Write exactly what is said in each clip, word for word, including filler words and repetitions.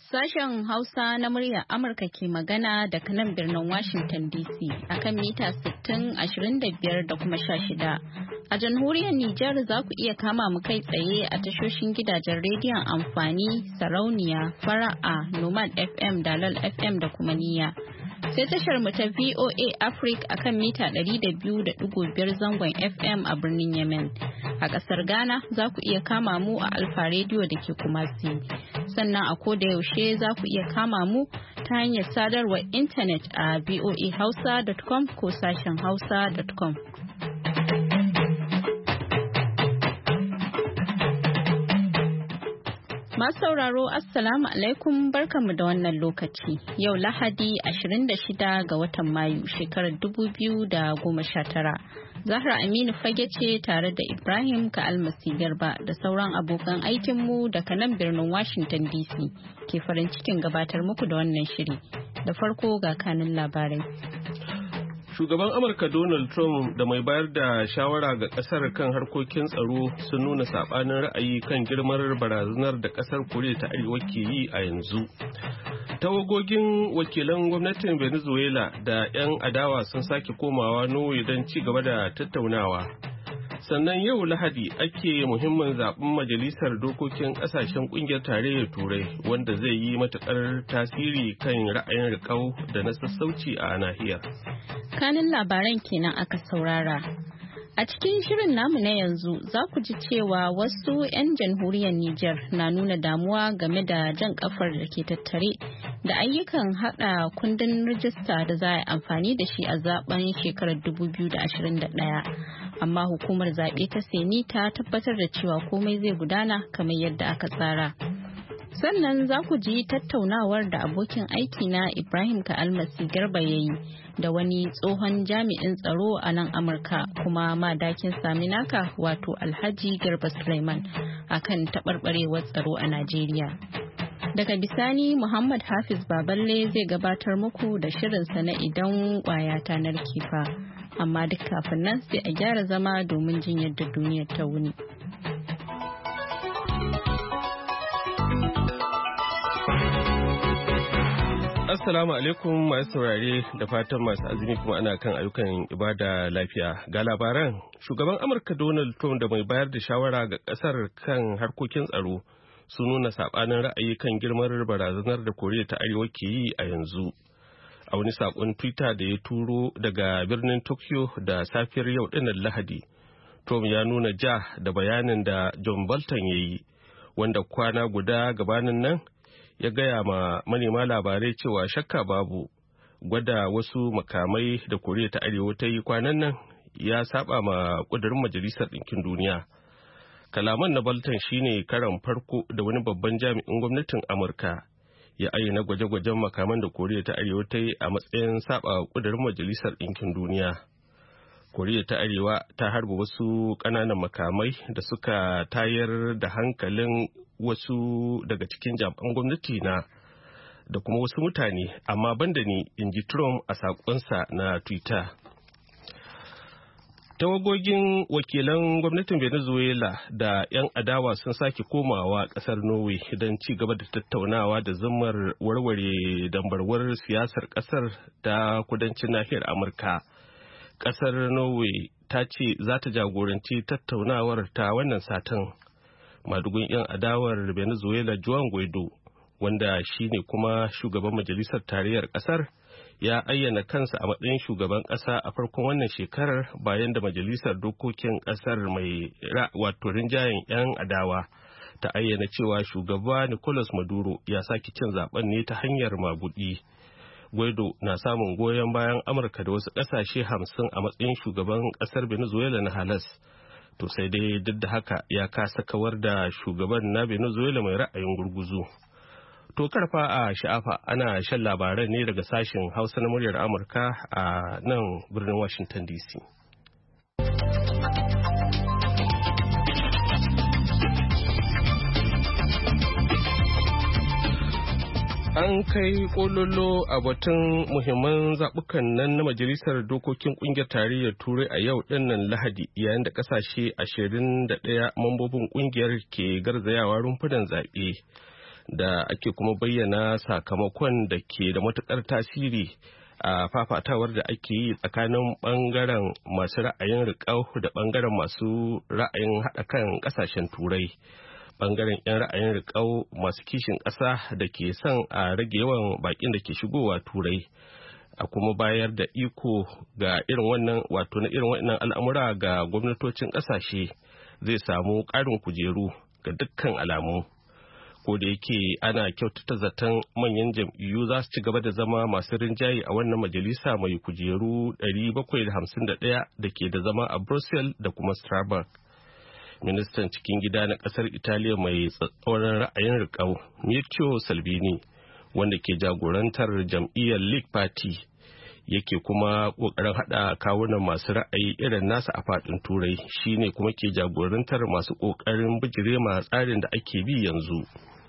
Sashen Hausa na muryar Amurka ke magana daga nan birnin Washington D C akan mita sittin, ashirin da biyar da kuma sha shida. A jamhuriyar Nijar za ku iya kama mu kai tsaye a tashoshin gidajen rediyon amfani, sarauniya, fara'a, Nomad F M, Dalal F M da kuma niyya. Sai tashar mu ta V O A Africa akan mita ɗari da biyu da ɗigo biyar zangon F M a birnin Yemen. A ƙasar Ghana za ku iya kama mu a Alfa Radio da ke Kumasi. Sannan a koda yaushe za ku iya kama mu ta hanyar sadarwar intanet a voa hausa dot com ko sashen hausa dot com. Masu sauraro Assalamu alaikum barkanmu da wannan lokaci. Yau Lahadi ashirin da shida ga watan Mayu shekarar dubu biyu da goma sha tara. Zahra Aminu Fage ce tare da Ibrahim Ka'almasi Garba da sauran abokan aikinmu daga nan birnin Washington D C ke farin cikin gabatar muku da wannan shiri. Da farko ga kanin labarai. Shugaban Amurka Donald Trump da mai bayar da shawara ga kasar kan harkokin tsaro sun nuna sabanin ra'ayi kan girmar barazanar da kasar Koriya ta Arewa ke yi a yanzu. Tawagogin wakilan gwamnatin Venezuela da 'yan adawa sun sake komawa Norway don ci gaba da tattaunawa. Sannan yau Lahadi ake muhimmin zaben majalisar dokokin kasashen kungiyar tarayyar Turai wanda zai yi matukar tasiri kan ra'ayin riƙau da na sassauci a nahiyar. Kanin labaran kenan aka saurara. A cikin shirin namu na yanzu za ku ji cewa wasu 'yan jamhuriyar Nijar na nuna damuwa game da jan kafar da ke tattare da ayyukan hada kundin rijista da za a yi amfani da shi a zaben shekarar dubu biyu da ashirin da ɗaya. Amma hukumar zaɓe ta Seni ta tabbatar da cewa komai zai gudana kamar yadda aka tsara. Sannan za ku ji tattaunawar da abokin aiki na Ibrahim Ka'almasi Garba ya yi da wani tsohon jami'in tsaro a nan Amurka kuma madakin Saminaka wato Alhaji Garba Suleiman akan taɓarɓarewar tsaro a Najeriya. Daga bisani Muhammad Hafiz Baballe zai gabatar muku da shirinsa na idan ƙwaya ta narke fa. Amma duk kafin nan sai a gyara zama domin jin yadda duniyar ta wuni. Assalamu alaikum masu saurare da fatan masu azumi kuma ana kan ayyukan ibada lafiya. Ga labaran, shugaban Amurka Donald Trump da mai bayar da shawara ga kasar kan harkokin tsaro sun nuna sabanin ra'ayi kan girmar barazanar da Koriya ta Arewa ke yi a yanzu. A wani sakon Twitter da ya turo daga birnin Tokyo da safiyar yau dinnan Lahadi, Trump ya nuna ja da bayanin da John Bolton ya yi, wanda kwana guda gabanin nan ya gaya ma manema labarai cewa shakka babu gwada wasu makamai da Koriya ta Arewa ta yi kwanan nan ya saba ma kudurin Majalisar Ɗinkin Duniya. Kalaman na Bolton shine karan farko da wani babban jami'in gwamnatin Amurka ya ayyana gwaje-gwajen makaman da Koriya ta Arewa ta yi a matsayin saba kudurin Majalisar Ɗinkin Duniya. Koriya ta Arewa ta harba wasu ƙananan makamai da suka tayar da hankalin wasu daga cikin jami'an gwamnati na da kuma wasu mutane, amma banda ni, in ji Trump a sakonsa na Twitter. Tawagogin wakilan gwamnatin Venezuela da 'yan adawa sun sake komawa kasar Norway don ci gaba da tattaunawa da zammar warware dambarwar siyasar kasar ta kudancin nahiyar Amurka. Kasar Norway ta ce za ta jagoranci tattaunawar ta wannan satin. Madugun 'yan adawar Venezuela Juan Guaido, wanda shine kuma shugaban majalisar tarayyar kasar, ya ayyana kansa a matsayin shugaban kasa a farkon wannan shekarar bayan da majalisar dokokin kasar mai wato rinjayen 'yan adawa ta ayyana cewa shugaba Nicolas Maduro ya sake cin zaben ne ta hanyar magudi. Guaido na samun goyon bayan Amurka da wasu kasashe hamsin a matsayin shugaban kasar Venezuela na halas. To sai dai duk da haka ya kasa kawar da shugaban na Venezuela mai ra'ayin gurguzu. To karfa a sha'afa ana shan labaran ne daga sashen Hausa na muryar Amurka a nan birnin Washington D C. An kai kololo a batun muhimman zaɓukan nan na Majalisar Dokokin Ƙungiyar Tarayyar Turai a yau ɗinnan Lahadi, yayin da ƙasashe ashirin da ɗaya mambobin ƙungiyar ke garzayawa rumfunan zaɓe. da ake kuma bayyana sakamakon da ke da matukar tasiri a fafatawar da ake yi tsakanin bangaren masu ra'ayin riƙau da bangaren masu ra'ayin haɗa kan ƙasashen turai. Bangaren 'yan ra'ayin riƙau masu kishin ƙasa da ke son a rage yawan baƙin da ke shigowa turai a kuma bayar da iko ga irin wannan wato na irin wannan al'amura ga gwamnatocin ƙasashe zai samu ƙarin kujeru ga dukkan alamu. Ko da yake ana kyautata zaton manyan jam'iyyu za su ci gaba da zama masu rinjaye a wannan majalisa mai kujeru ɗari bakwai da hamsin da ɗaya da ke da zama a Brussels da kuma Strasbourg. Ministan cikin gida na kasar Italiya mai tsatsauran ra'ayin riƙau Matteo Salvini wanda ke jagorantar jam'iyyar League Party yake kuma ƙoƙarin haɗa kawunan masu ra'ayi irin nasa a faɗin turai shine kuma ke jagorantar masu ƙoƙarin bijire ma tsarin da ake bi yanzu.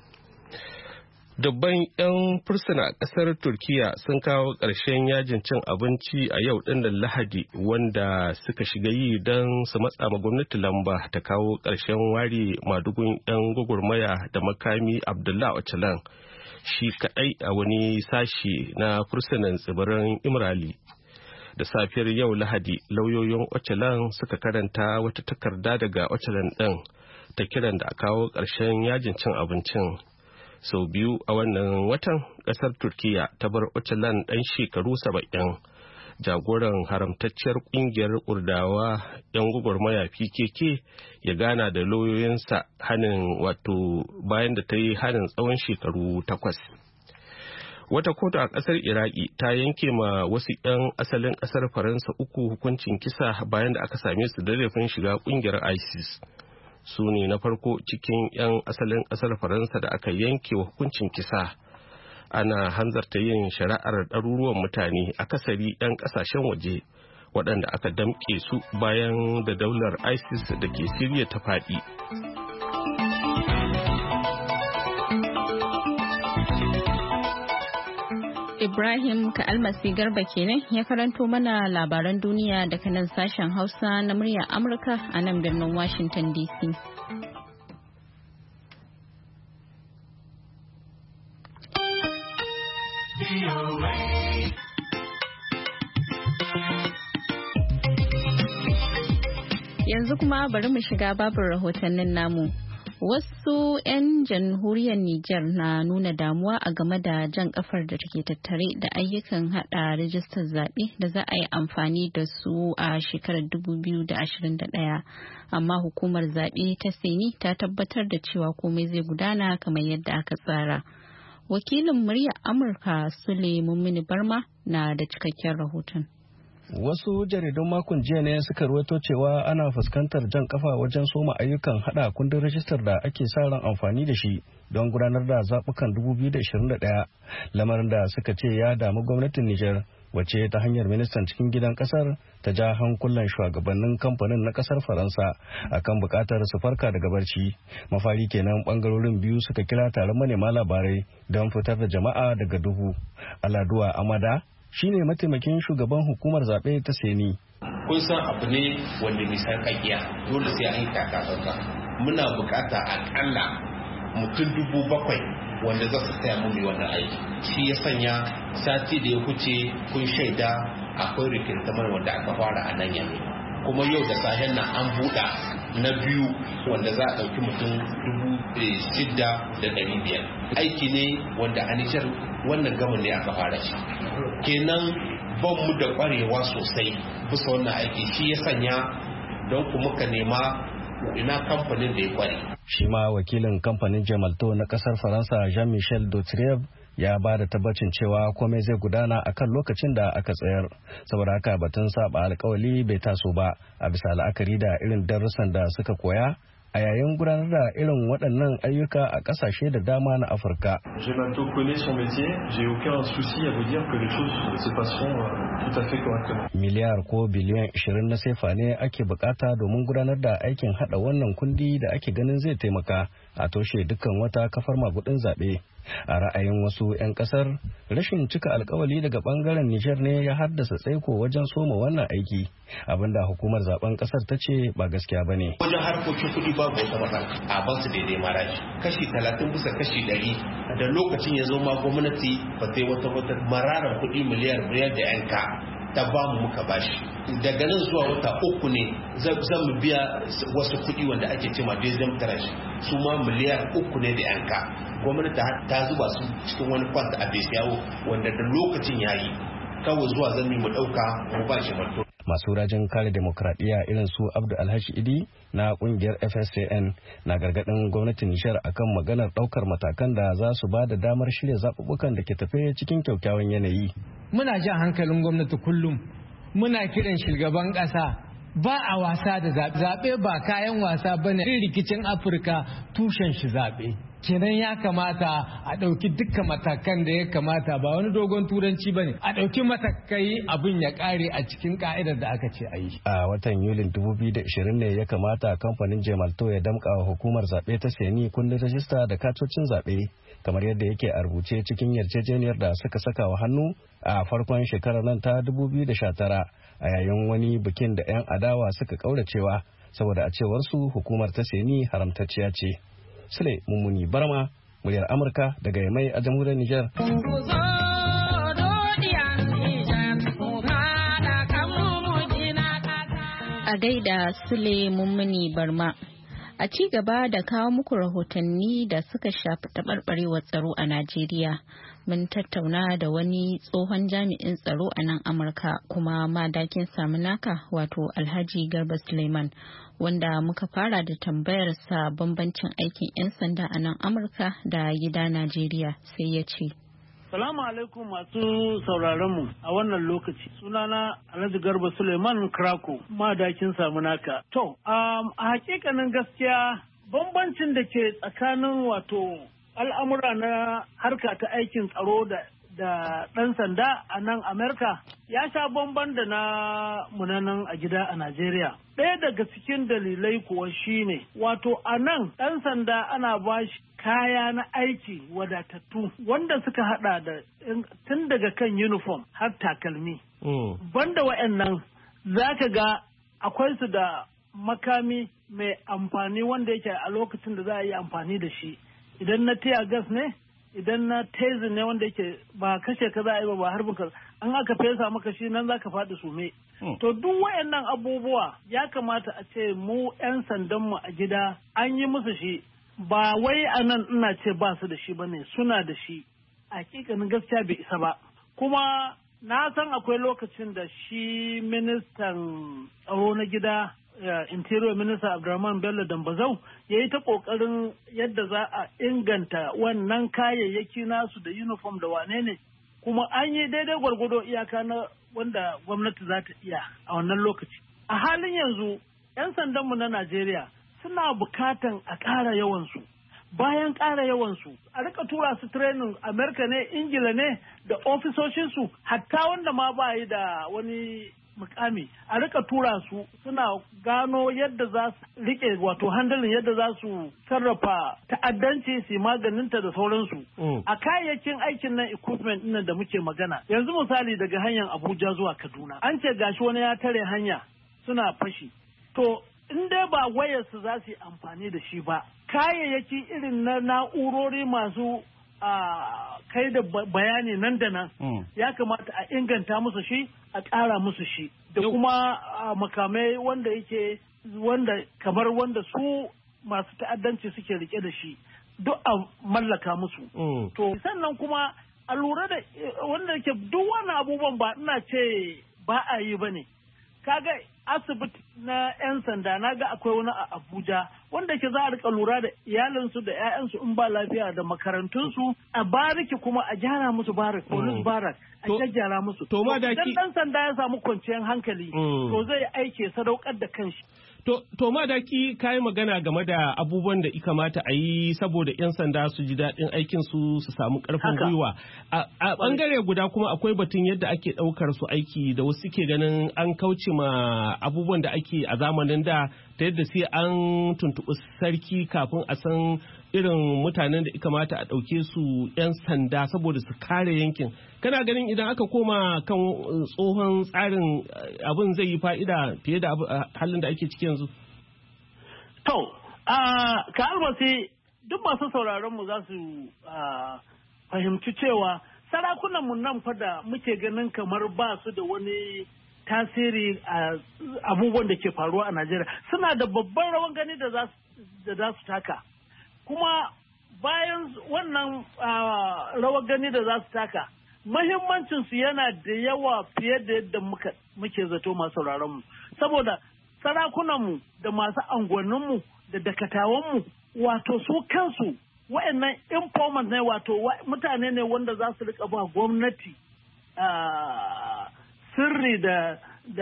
Dubban 'yan fursuna a ƙasar Turkiya sun kawo ƙarshen yajin cin abinci a yau ɗinnan Lahadi wanda suka shiga yi don su matsa ma gwamnati lamba ta kawo ƙarshen ware madugun 'yan gwagwarmaya da makami Abdullah Öcalan shi kaɗai a wani sashi na fursunan tsibirin Imrali. Da safiyar yau Lahadi lauyoyin Öcalan suka karanta wata takarda daga Öcalan ɗin ta kiran da a kawo ƙarshen yajin cin abincin. Sau biyu a wannan watan ƙasar Turkiya ta bar Öcalan ɗan shekaru saba'in jagoran haramtacciyar ƙungiyar Kurdawa 'yan gwagwarmaya P K K ya gana da lauyoyinsa hanin wato bayan da ta yi hanin tsawon shekaru takwas. Wata kotu a ƙasar Iraki ta yanke ma wasu 'yan asalin ƙasar Faransa uku hukuncin kisa bayan da aka same su da laifin shiga ƙungiyar ISIS. Su ne na farko cikin 'yan asalin ƙasar Faransa da aka yanke wa hukuncin kisa. Ana hanzarta yin shari'ar ɗaruruwan mutane akasari 'yan ƙasashen waje waɗanda aka damƙe su bayan da daular ISIS da ke Siriya ta faɗi. Ibrahim Ka'almasi Garba kenan ya karanto mana labaran duniya daga nan sashen Hausa na muryar Amurka a nan birnin Washington D C. Yanzu kuma bari mu shiga babin rahotannin namu. Wasu 'yan jamhuriyar Nijar na nuna damuwa a game da jan kafar da take tattare da ayyukan hada rijistar zaɓe da za a yi amfani da su a shekarar dubu biyu da ashirin da ɗaya. Amma hukumar zaɓe ta Seni ta tabbatar da cewa komai zai gudana kamar yadda aka tsara. Wakilin muryar Amurka Sule Mummuni Barma na da cikakken rahoton. Wasu jaridun makon jiya ne suka ruwaito cewa ana fuskantar jan kafa wajen soma ayyukan hada kundin rajistar da ake sa ran amfani da shi don gudanar da zaɓukan dubu biyu da ashirin da ɗaya, lamarin da suka ce ya damu gwamnatin Nijar wacce ta hanyar ministan cikin gidan kasar ta ja hankulan shugabannin kamfanin na kasar Faransa akan bukatar su farka daga barci. Mafari kenan bangarorin biyu suka kira taron manema labarai don fitar da jama'a daga duhu. Aladuwa Amada shine mataimakin shugaban hukumar zaɓe ta Seni. Kun san abu ne wanda mai sarƙaƙiya dole sai an yi takatsantsa. Muna bukata akalla mutum dubu bakwai wanda za su taya mu wannan aiki. Shi ya sanya sati da ya huce kun shaida akwai rikirtamar wanda aka fara a nan yanzu. Kuma yau da sahen nan an buɗa na biyu wanda za a ɗauki mutum dubu shida da ɗari biyar. Aiki ne wanda a Nijar wannan gamin ne aka fara shi. Kenan ban mu da ƙwarewa sosai bisa wannan aiki, shi ya sanya don ku muka nema ina kamfanin da ya kware. Shi ma wakilin kamfanin Gemalto na kasar Faransa Jean-Michel Dautrieve ya ba da tabbacin cewa komai zai gudana akan lokacin da aka tsayar, saboda haka batun saba alkawali bai taso ba a bisa la'akari da irin darussan da suka koya a yayin gudanar da irin waɗannan ayyuka a ƙasashe da dama na Afirka. Gemalto connaît son métier, j'ai aucun souci à vous dire que les choses se passeront Miliyar ko biliyan ashirin na sefa ne ake bukata domin gudanar da aikin hada wannan kundi da ake ganin zai taimaka a toshe dukkan wata kafar magudin zaɓe. A ra'ayin wasu 'yan kasar, rashin cika alkawali daga bangaren Nijar ne ya haddasa tsaiko wajen soma wannan aiki, abinda hukumar zaben kasar ta ce ba gaskiya ba ne. Wajen harkokin kuɗi babu wata matsala a basu daidai marashi kashi talatin bisa kashi ɗari da lokacin ya zo ma gwamnati ba sai wata wata mararan kuɗi miliyar biyar da 'yanka ta ba mu muka bashi. Daga nan zuwa wata uku ne zan mu biya wasu kuɗi wanda ake cema dezem tarash su ma miliyar uku ne da 'yanka. Gwamnati ta zuba su cikin wani kwanta a besiyawo wanda da lokacin yayi kawai zuwa zami mu dauka mu ba shi marto. Masu rajin kare demokradiyya irin su Abdu Alhaji Idi na kungiyar F S C N na gargadin gwamnatin Nijar akan maganar daukar matakan da za su ba da damar shirya zaɓuɓɓukan da ke tafe cikin kyakkyawan yanayi. Muna jan hankalin gwamnati kullum, muna kiran shugaban ƙasa ba a wasa da zaɓe. Zaɓe ba kayan wasa bane. Rikicin Afirka tushen shi zaɓe. Kenan ya kamata a ɗauki dukkan matakan da ya kamata, ba wani dogon turanci ba ne, a ɗauki matakai abin ya ƙare a cikin ƙa'idar da aka ce a yi. A watan Yulin dubu biyu da ashirin ne ya kamata kamfanin Gemalto ya damƙa wa hukumar zaɓe ta Seni kundin rajista da katocin zaɓe, kamar yadda yake a rubuce cikin yarjejeniyar da suka saka wa hannu a farkon shekarar nan ta dubu biyu da sha tara a yayin wani bikin da 'yan adawa suka ƙauracewa saboda a cewar su hukumar ta Seni haramtacciya ce. Sule Mummuni Barma, muryar Amurka daga Yamai a jamhuriyar Nijar. A gaida Sule Mummuni Barma. A ci gaba da kawo muku rahotanni da suka shafi taɓarɓarewar tsaro a Najeriya. Mun tattauna da wani tsohon jami'in tsaro a nan Amurka kuma madakin Samunaka wato Alhaji Garba Suleiman, wanda muka fara da tambayarsa bambancin aikin 'yan sanda a nan Amurka da gida Najeriya, sai ya ce. Salamu alaikum masu sauraron mu a wannan lokaci. Sunana Alhaji Garba Suleiman Krako, madakin Samunaka. To, um, a hakikanin gaskiya bambancin da ke tsakanin wato al'amura na harka ta aikin tsaro da da ɗan sanda a nan Amerika ya sha bamban da na munanan a gida a Najeriya. Ɗaya daga cikin dalilai kuwa shine wato a nan ɗan sanda ana ba shi kaya na aiki wadatattu wanda suka hada da tun daga kan uniform har takalmi. Mm. Banda wa'annan za ka ga akwai su da makami mai amfani wanda yake a lokacin da za a yi amfani da shi. Idan na tear gas ne, idan na tezin ne wanda yake ba kashe ka za a yi ba ba harbin ka an aka fesa maka shi nan za ka faɗi sume. Hmm. To duk wayannan abubuwa ya kamata a ce mu 'yan sandanmu a gida an yi musu shi, ba wai a nan ina ce ba su da shi ba ne, suna da shi. Hakikanin gaskiya bai isa ba. Kuma na san akwai lokacin da shi ministan tsaro na gida Uh, Interior Minister Abdurrahman Bello Dambazau ya yi ta ƙoƙarin yadda za a inganta wannan kayayyaki nasu da uniform da wane ne, kuma an yi daidai gwargwado iyaka na wanda gwamnati za ta iya a wannan lokaci. A halin yanzu 'yan sandanmu na Najeriya suna bukatan a ƙara yawansu. Bayan ƙara yawansu a rika tura su training Amerika ne, Ingila ne da ofisoshinsu, hatta wanda ma ba yi da wani mukami a rika tura su suna gano yadda za su rike wato handalin yadda za su sarrafa ta'addanci su maganinta da sauransu. Mm. A kayayyakin aikin nan equipment ɗin da muke magana yanzu misali daga hanyar Abuja zuwa Kaduna an ce gashi wani ya tare hanya suna fashi, to in dai ba wayarsu za su yi amfani da shi ba, kayayyaki irin na na'urori masu a kai da bayani nan da nan mm. ya kamata a inganta musu shi, a ƙara musu shi da kuma makamai wanda yake wanda kamar wanda su masu ta'addanci suke rike da shi duk a mallaka musu. Mm. To sannan kuma a lura da wanda yake duk wani abubuwan ba ina ce ba a yi ba ne. Kaga asibiti na 'yan sanda na ga akwai wani a Abuja wanda ke za a rika lura da iyalinsu da 'ya'yansu in ba lafiya da makarantunsu, a bariki kuma a gyara musu barak, police barak, a gyara musu. To ma da ki dan sanda ya samu kwanciyar hankali, to zai aike sadaukar da kanshi. To, to madaki ka yi magana game da abubuwan da ya kamata a yi saboda 'yan sanda su ji daɗin aikin su su samu ƙarfin gwiwa. A ɓangare guda kuma akwai batun yadda ake ɗaukar su aiki da wasu ke ganin an kauce ma abubuwan da ake a zamanin da ta yadda sai an tuntuɓi sarki kafin a san irin mutanen da ya kamata a ɗauke su 'yan sanda saboda su kare yankin. Kana ganin idan aka koma kan tsohon tsarin abin zai yi fa'ida fiye da halin da ake ciki yanzu? To, ka almasi duk masu sauraron mu za su fahimci cewa sarakunanmu nan fa da muke ganin kamar ba su da wani tasiri a abubuwan da ke faruwa a Najeriya suna da babban rawan gani da za su taka. Kuma bayan wannan rawar gani da za su taka, mahimmancinsu yana da yawa fiye da yadda muke zato masu sauraronmu. Saboda sarakunanmu da masu angoninmu da dakatawanmu wato su kansu wa'annan informant ne wato mutane ne wanda za su rika ba gwamnati sirri da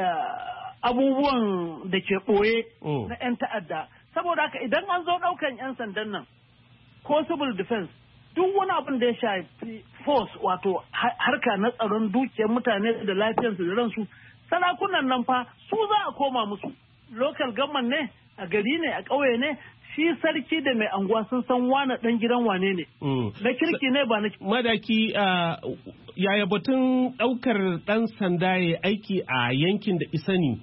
abubuwan da ke ɓoye na 'yan ta'adda. Saboda haka idan an zo ɗaukan 'yan sandan nan ko civil defense duk wani abin da ya shafi force wato harka na tsaron dukiyar mutane da lafiyarsu da ransu sarakunan nan fa su za a koma musu local government ne a gari ne a ƙauye ne shi sarki da mai anguwa sun san wane ɗan gidan wane ne na kirki ne ba na madaki yaya batun ɗaukar ɗan sanda ya aiki a yankin da isani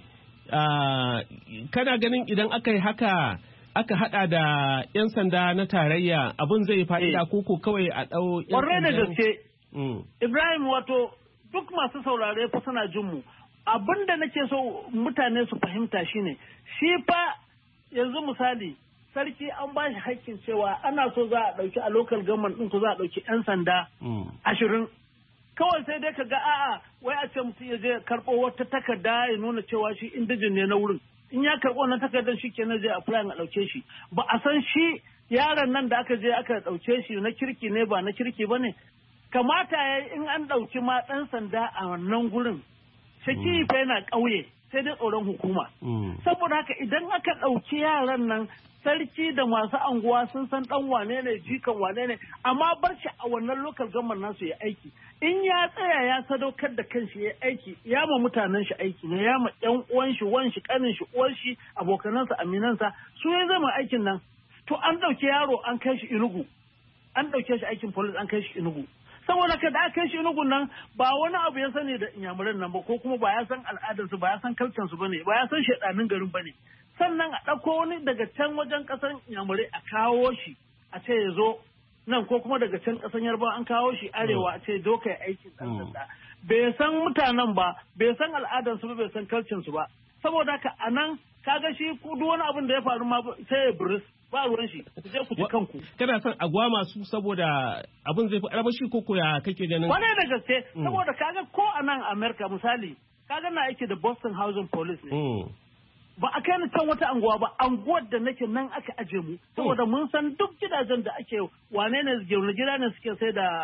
kana ganin idan aka yi haka aka hada da 'yan sanda na tarayya abin zai fa'ida koko kawai a ɗau 'yan sanda. da gaske. Ibrahim wato duk masu saurare fa suna jin mu. Abin da nake so mutane su fahimta shine shi fa yanzu misali sarki an ba shi haƙƙin cewa ana so za a ɗauki a local government ɗin ko za a ɗauki 'yan sanda ashirin. Kawai sai dai ka ga a'a wai a ce mutum ya je karɓo wata takarda ya nuna cewa shi indijin ne na wurin. In ya karɓo wannan takardar shi kenan zai apply a ɗauke shi ba a san shi yaron nan da aka je aka ɗauke shi na kirki ne ba na kirki ba ne kamata ya in an ɗauki ma ɗan sanda a wannan gurin shaki fa yana ƙauye sai dai tsoron hukuma saboda haka idan aka ɗauki yaran nan sarki da masu anguwa sun san ɗan wane ne jikan wane ne amma bar shi a wannan local government nasu ya aiki in ya tsaya ya sadaukar da kanshi ya aiki ya ma mutanen shi aiki ne ya ma ƴan uwan shi wan shi kanin shi uwar shi abokanansa aminansa su ya zama aikin nan to an ɗauki yaro an kai shi Enugu an ɗauke shi aikin police an kai shi Enugu saboda ka da aka kai shi Enugu nan ba wani abu ya sani da inyamuran nan ba ko kuma ba ya san al'adarsu ba ya san kalcansu ba ne ba ya san shaɗanin garin ba ne sannan a ɗauko wani daga can wajen ƙasar inyamurai a kawo shi a ce ya zo nan ko kuma daga can ƙasar yarbawa an kawo shi arewa a ce doka ya aikin ɗan sanda bai san mutanen ba bai san al'adarsu ba bai san kalcinsu ba saboda haka a nan kaga shi duk wani abin da ya faru ma sai ya buris ba ruwan shi ku je ku ci kanku kana son agwa masu saboda abin zai fi arbashi ko koya kake ganin wani da gaske saboda kaga ko a nan America misali kaga na aiki da Boston Housing Police ne ba a kai ni can wata anguwa ba anguwar da nake nan aka aje mu saboda mun san duk gidajen da ake wane ne gida ne suke sai da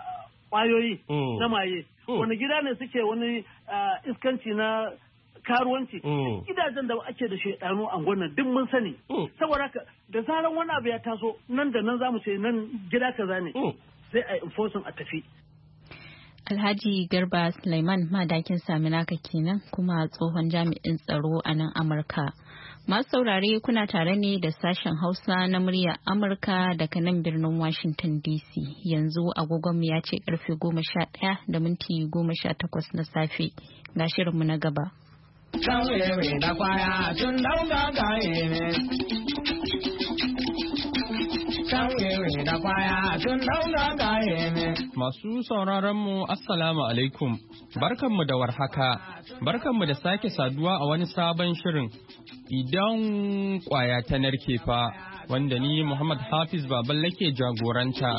kwayoyi na maye wani gida ne suke wani iskanci na karuwanci gidajen da ake da shaidanu a gwanan duk mun sani saboda haka da zaran wani abu ya taso nan da nan zamu ce nan gida kaza ne sai a enforcing a tafi Alhaji Garba Sulaiman madakin Saminaka kenan kuma tsohon jami'in tsaro a nan Amurka. Masu saurare kuna tare ne da sashen Hausa na muryar Amurka daga nan birnin Washington D C. Yanzu agogonmu ya ce karfe goma sha ɗaya da minti goma sha takwas na safe. Ga shirinmu na gaba. Masu sauraronmu Assalamu alaikum, barkanmu da warhaka, barkanmu da sake saduwa a wani sabon shirin idan kwaya ta narke fa wanda ni Muhammad Hafiz Baballe ke jagoranta.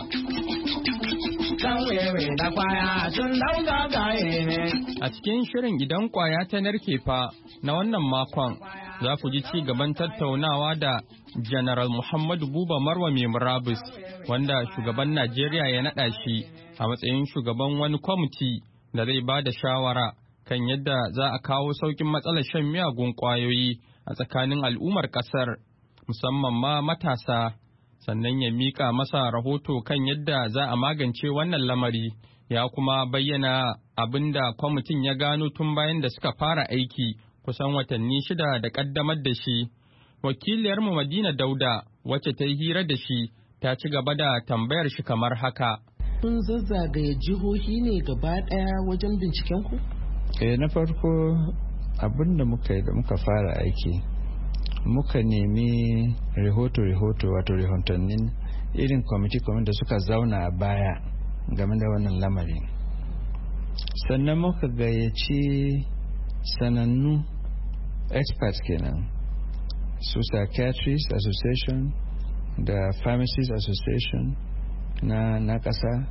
A cikin shirin idan kwaya ta narke fa na wannan makon za ku ji ci gaban tattaunawa da General Muhammadu Buba Marwa mai murabus wanda shugaban Najeriya ya naɗa shi a matsayin shugaban wani kwamiti da zai ba da shawara kan yadda za a kawo sauƙin matsalar shan miyagun ƙwayoyi a tsakanin al'ummar ƙasar, musamman ma matasa, sannan ya miƙa masa rahoto kan yadda za a magance wannan lamari. Ya kuma bayyana abin da kwamitin ya gano tun bayan da suka fara aiki kusan watanni shida da ƙaddamar da shi. Wakiliyarmu Madina Dauda, wacce ta yi hira da shi, ta ci gaba da tambayar shi kamar haka. Kun zazzagaye jihohi ne gaba ɗaya wajen binciken ku? Eh, na farko abin da muka yi da muka fara aiki, muka nemi rahoto-rahoto wato rahotannin irin kwamiti-kwamiti da suka zauna a baya game da wannan lamari. Sannan muka gayyaci sanannu experts kenan, su Psychiatrists Association da Pharmacists Association na na ƙasa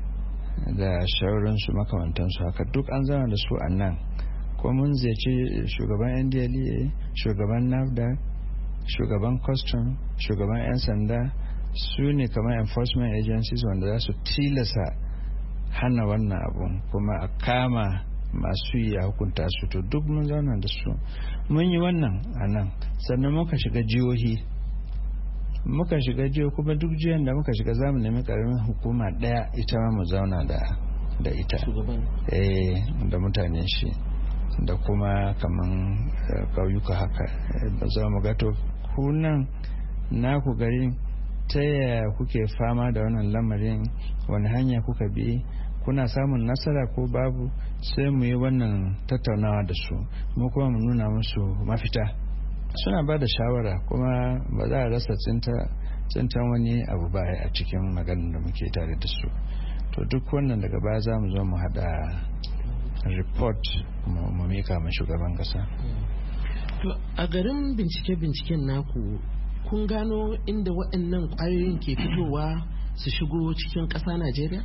da shauransu makamantansu haka, duk an zama da su a nan. Kuma mun ziyarci shugaban N D L E A, shugaban NAFDAC, shugaban custom, shugaban 'yan sanda, su ne kamar enforcement agencies wanda za su tilasa hana wannan abun kuma a kama masu yi a hukunta su. To duk mun zauna da su, mun yi wannan a nan. Sannan muka shiga jihohi muka shiga jiho kuma duk jiyan da muka shiga zamu nemi karamin hukuma daya ita ma mu zauna da da ita eh da mutanen shi da kuma kaman kauyuka haka ba za mu ga to kunan naku garin ta yaya kuke fama da wannan lamarin, wani hanya kuka bi, kuna samun nasara ko babu, sai mu yi wannan tattaunawa da su mu kuma mu nuna musu mafita. Suna ba da shawara kuma ba za a rasa tsintan wani abu ba a cikin maganin da muke tare da su. To duk wannan daga baya za mu zo mu hada report mu mika ma shugaban kasa. To a garin bincike-binciken naku kun gano inda waɗannan ƙwayoyin ke fitowa su shigo cikin ƙasa Najeriya?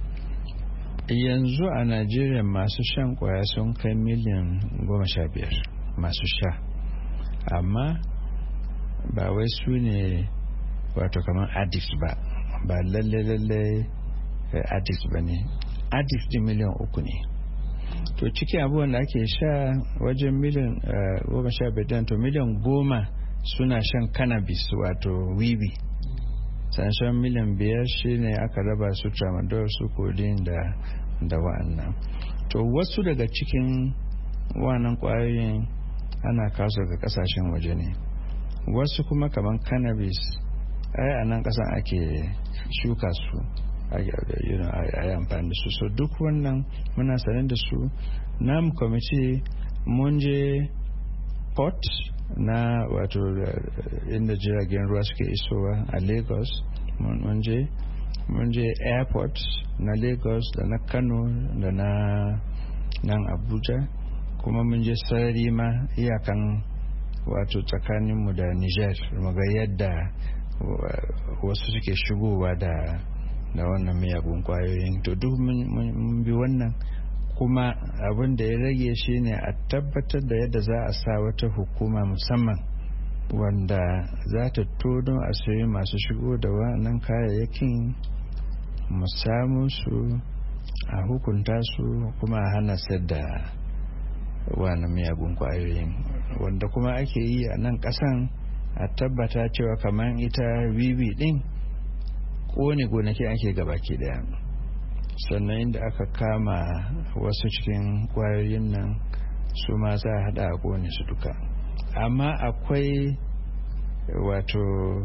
Yanzu a Najeriya masu shan ƙwaya sun kai miliyan goma sha biyar masu sha, amma ba wai su ne wato kamar addicts ba, ba lalle-lalle addicts ba ne. Addicts din miliyan uku ne. To cikin abubuwan da ake sha wajen miliyan goma sha biyar, to miliyan goma suna shan cannabis wato wiwi. Sannan miliyan biyar shine aka raba su tramadol, su codeine da da wa'annan. To wasu daga cikin wa'annan kwayoyin ana kawo ga kasashen waje ne, wasu kuma kaman cannabis ai a nan kasan ake shuka su a yi amfani da su. So duk wannan muna sanar da su. Namu kwamiti mun je port na wato inda jiragen ruwa suke isowa a Lagos, mun je mun je airport na Lagos da na Kano da na nan Abuja, kuma mun je sarari ma iyakan wato tsakaninmu da Niger, muga yadda wasu suke shigowa da da wannan miyagun kwayoyin. To duk mun bi wannan, kuma abin da ya rage shine a tabbatar da yadda za a sa wata hukuma musamman wanda za ta tono asiri masu shigo da wannan kayayyakin, mu samu su a hukunta su kuma a hana sayar da wannan miyagun kwayoyin, wanda kuma ake yi a nan kasan. A tabbata cewa kamar ita wiwi din kone gonaki ake gabaki daya, sannan inda aka kama wasu cikin kwayoyin nan su ma za a hada a kone su duka. Amma akwai wato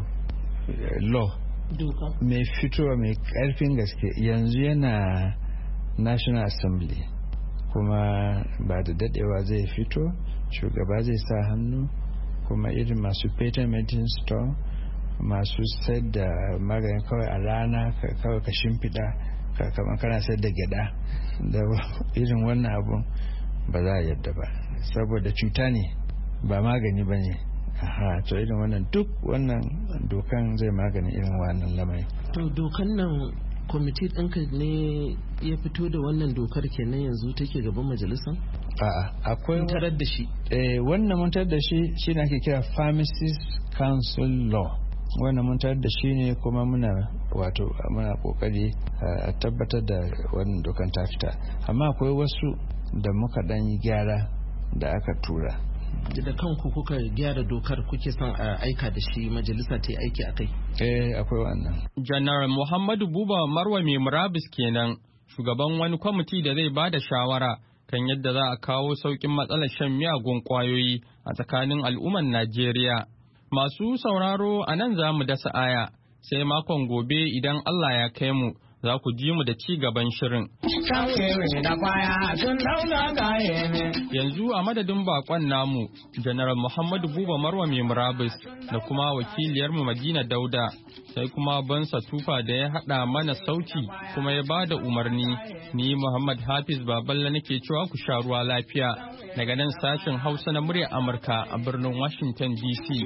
law mai fitowa mai karfin gaske yanzu yana National Assembly, kuma ba da dadewa zai fito, shugaba zai sa hannu, kuma irin masu patent medicine store, masu sayar da maganin kawai a rana kawai ka shimfiɗa kamar kana sayar da gyada da irin wannan abun ba za a yadda ba, saboda cuta ne ba magani ba ne. Aha, to irin wannan duk wannan dokan zai magani irin wannan lamari. To dokan nan kwamiti ɗinka ne ya fito da wannan dokar kenan yanzu take gaban majalisar? A'a, akwai tarar da shi. Eh, wannan mun tarar da shi shine ake kira Pharmacist Council Law. Wannan mun tarar da shi ne kuma muna wato muna kokari a tabbatar da wannan dokan ta fita. Amma akwai wasu da muka dan yi gyara da aka tura. Da kanku kuka gyara dokar kuke son a aika da shi majalisa ta yi aiki a kai? Eh, akwai wannan. Janar Muhammadu Buba Marwa mai murabus kenan, shugaban wani kwamiti da zai ba da shawara kan yadda za a kawo sauƙin matsalar shan miyagun ƙwayoyi a tsakanin al'ummar Najeriya. Masu sauraro a nan za mu dasa aya, sai makon gobe idan Allah ya kai mu. Za ku ji mu da ci gaban shirin. Yanzu a madadin bakon namu, Janaral Muhammadu Buba Marwa mai murabus da kuma wakiliyarmu Madina Dauda, sai kuma Bansa Tufa da ya haɗa mana sauti kuma ya bada umarni. Ni Muhammad Hafiz Baballa nake cewa ku sha ruwa lafiya daga nan sashen Hausa na muryar Amurka a birnin Washington D C.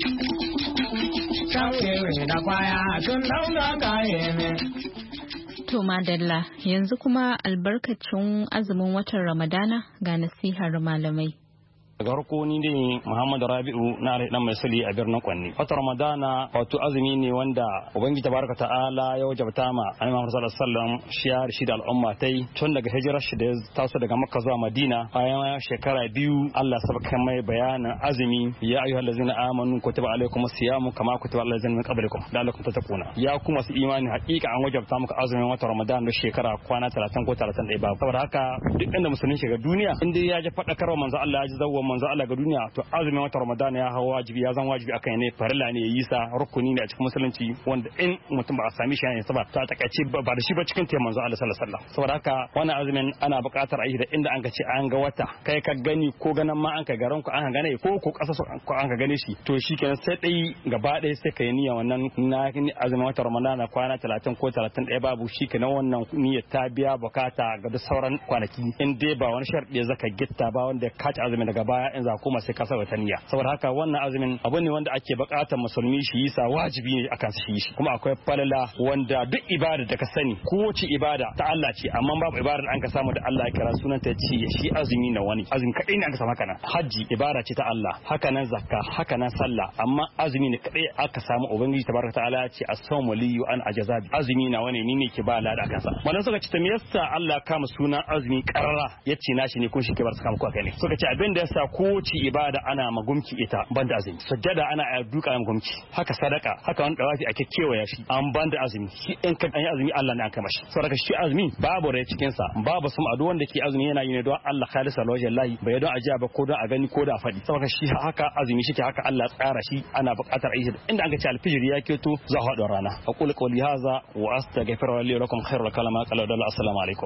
To madalla, yanzu kuma albarkacin azumin watan Ramadana ga nasihar malamai. daga harko ni ne Muhammadu Rabi'u na dan mai sali a birnin Kwanni. Wata Ramadana wato azumi ne wanda Ubangiji tabaraka ta'ala ya wajabta ma Annabi Muhammad sallallahu alaihi wasallam shiyar shi da al'umma tai tun daga hijirar shi da ya taso daga Makka zuwa Madina bayan shekara biyu Allah sabaka mai bayanin azumi ya ayyuhallazina amanu kutiba alaikumus siyamu kama kutiba alal ladzina min qablikum la'allakum tattaquna. Ya kuma su imani hakika an wajabta muku azumin wata Ramadana da shekara kwana talatin ko talatin da ɗaya ba. Saboda haka duk inda musulmi shiga duniya inda ya ji fadakarwa manzo Allah ya ji zawwa manzo Allah ga duniya to azumin wata Ramadan ya hawa wajibi ya zan wajibi akan ne farilla ne yi sa rukuni ne a cikin musulunci wanda in mutum ba a sami shi ne ba ta takaice ba da shi ba cikin te manzo Allah sallallahu alaihi wasallam. Saboda haka wannan azumin ana buƙatar a yi da inda an ka ce an ga wata kai ka gani ko ganan ma an ka garan ku an ka gane ko ko ƙasa ko an ka gane shi to shikenan sai dai gaba ɗaya sai kai niyya wannan na azumin wata Ramadan kwana talatin ko talatin da ɗaya babu shikenan wannan niyyar ta biya bukata ga duk sauran kwanaki in dai ba wani sharɗi zaka gitta ba wanda ka ci azumin daga baya in za kuma sai ka saba niyya. Saboda haka wannan azumin abu ne wanda ake bukatar musulmi shi yi sa wajibi ne akan su yi shi kuma akwai falala wanda duk ibada da ka sani kowace ibada ta Allah ce amma babu ibada da an ka samu da Allah ya kira sunan ta ce shi azumi na wani azumi kadai ne an ka samu haka nan haji ibada ce ta Allah haka nan zakka haka nan sallah amma azumi ne kadai aka samu ubangiji tabaraka ta'ala ya ce as-sawmu li an ajazabi azumi na wani ni ne ke ba lada kansa. Wannan suka ce ta me yasa Allah kama sunan azumi karara yace nashi ne kun shi ke bar su kama kuka ne suka ce abin da yasa ko ci ibada ana magumki ita banda azumi sajjada ana a duka magumki haka sadaka haka wani dawafi ake kewaya shi an banda azumi shi in ka yi azumi Allah ne an kama shi saboda shi azumi babu rai cikin sa babu sum ado wanda ke azumi yana yi ne don Allah khalisa lawajhi Allah bai don ajiya ba ko don a gani ko da a fadi saboda shi haka azumi shi ke haka Allah tsara shi ana buƙatar ayi inda an ga ci alfijir ya keto za a haɗa rana aqul qawli hadha wa astaghfiru li lakum khairul kalama qala assalamu alaikum.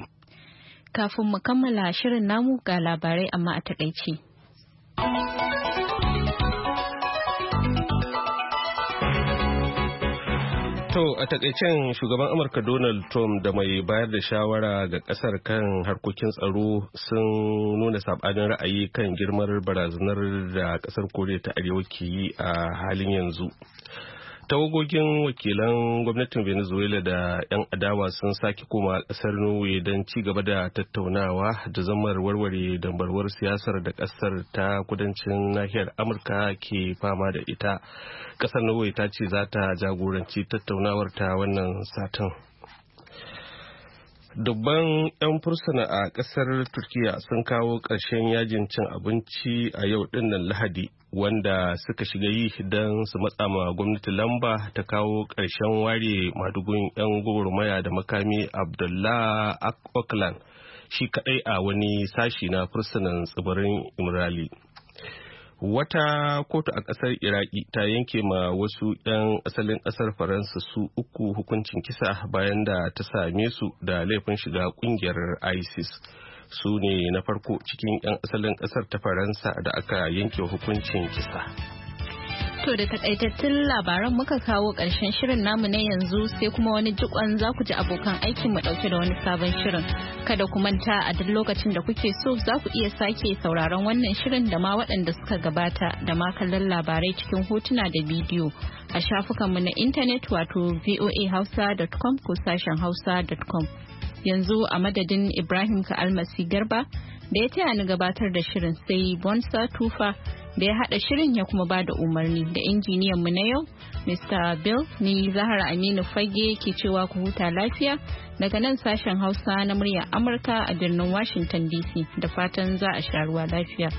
Kafin mu kammala shirin namu ga labarai amma a takaice. To a takaicen shugaban Amurka Donald Trump da mai bayar da shawara ga kasar kan harkokin tsaro sun nuna sabanin ra'ayi kan girmar barazanar da kasar Koriya ta Arewa ke yi a halin yanzu. Tawagogin wakilan gwamnatin Venezuela da 'yan adawa sun sake koma kasar Norway don ci gaba da tattaunawa da zamar warware dambarwar siyasar da kasar ta kudancin nahiyar Amurka ke fama da ita. Kasar Norway ta ce za ta jagoranci tattaunawar ta wannan satin. Dubban 'yan fursuna a kasar Turkiya sun kawo ƙarshen yajin cin abinci a yau dinnan Lahadi wanda suka shiga yi don su matsa ma gwamnati lamba ta kawo ƙarshen ware madugun 'yan gwagwarmaya da makami Abdullah Öcalan shi kadai a wani sashi na fursunan tsibirin Imrali. Wata kotu a ƙasar Iraki ta yanke ma wasu 'yan asalin ƙasar Faransa su uku hukuncin kisa bayan da ta same su da laifin shiga ƙungiyar ISIS. Su ne na farko cikin 'yan asalin ƙasar ta Faransa da aka yanke hukuncin kisa. To da takaitattun labaran muka kawo ƙarshen shirin namu na yanzu sai kuma wani jikon za ku ji abokan aikin mu ɗauke da wani sabon shirin. Kada ku manta a duk lokacin da kuke so za ku iya sake sauraron wannan shirin da ma waɗanda suka gabata da ma kallon labarai cikin hotuna da bidiyo a shafukanmu na intanet wato voa hausa dot com ko sashen hausa dot com. Yanzu a madadin Ibrahim Ka'almasi Garba da ya taya ni gabatar da shirin sai Bonsa Tufa da ya haɗa shirin ya kuma ba da umarni da injiniyan mu na yau mister Bill. Ni Zahra Aminu Fage ke cewa ku huta lafiya daga nan sashen Hausa na muryar Amurka a birnin Washington D C, da fatan za a sha ruwa lafiya.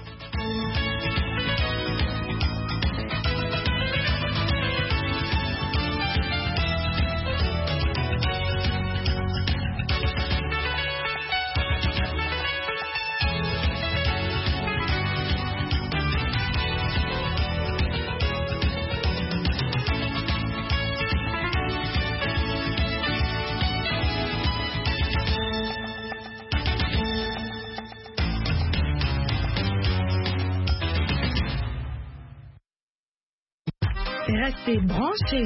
Restez branchés